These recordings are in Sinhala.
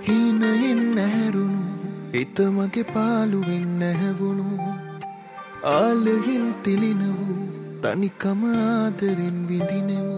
හීනයෙන් නැහැරුණු හිත මගේ පාළුවෙන් නැහැවුණු ආලයෙන් තිලින වූ තනිකම ආදරෙන් විඳිනෙමු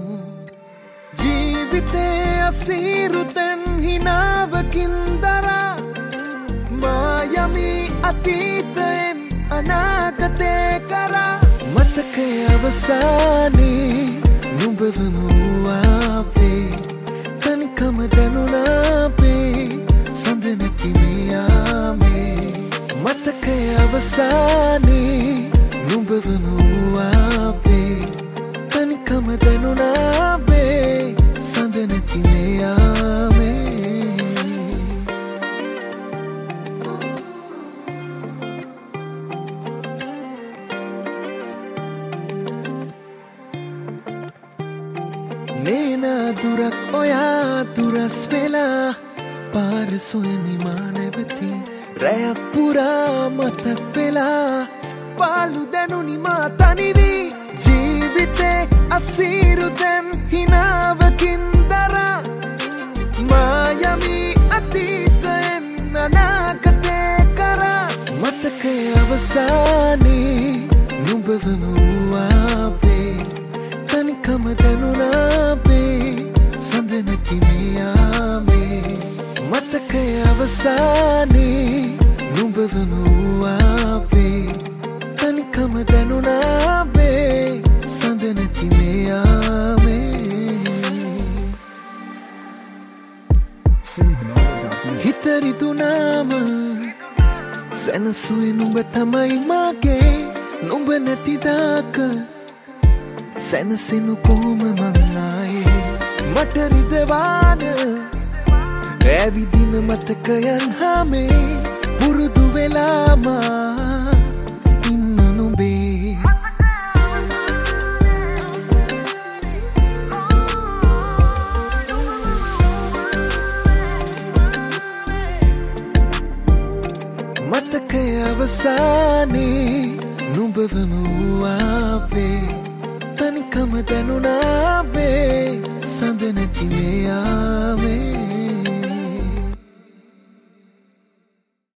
ජීවිතේ අසීරු තැන් හිනාවකින් දරා මායමි අතීතයෙන් අනාගතේ කරා මතකය අවසානේ නුඹවම වූවාවේ තනිකම දැනුණාවේ සඳ නැති මේ යාමේ මතකය අවසානේ නුඹවම වූවාවේ තනිකම දැනුණාවේ සඳ නැති මේ යාමේ නේනා දුරක් ඔයා දුරස් වෙලා පාර සොයමි මා නැවති රැයක් පුරා මතක් වෙලා පාළු දැනුනි මා තනිවී ජීවිතේ අසීරු දැන් හිනාවකින් දරා මායමි අතීතයෙන් අනාගතේ කරා මතකය අවසානේ නුඹවම වූවාවේ තනිකම දැනුණාවේ සඳ නැති මේ යාමේ මතකය අවසානේ නුඹවම වූවාවේ තනිකම දැනුණාවේ සඳ නැති මේ යාමේ හිත රිදුනාම සැනසුවේ නුඹ තමයි මගේ නුඹ නැතිදාක සැනසෙනු කොහොම මං ආයේ මට රිදවාන ඇවිදින මතකයන් හැමේ පුරුදු වෙලාම ඉන්න නුඹේ මතකය අවසානේ නුඹවම වූවාවේ තනිකම දැනුණාවේ සඳ නැති මේ යාමේ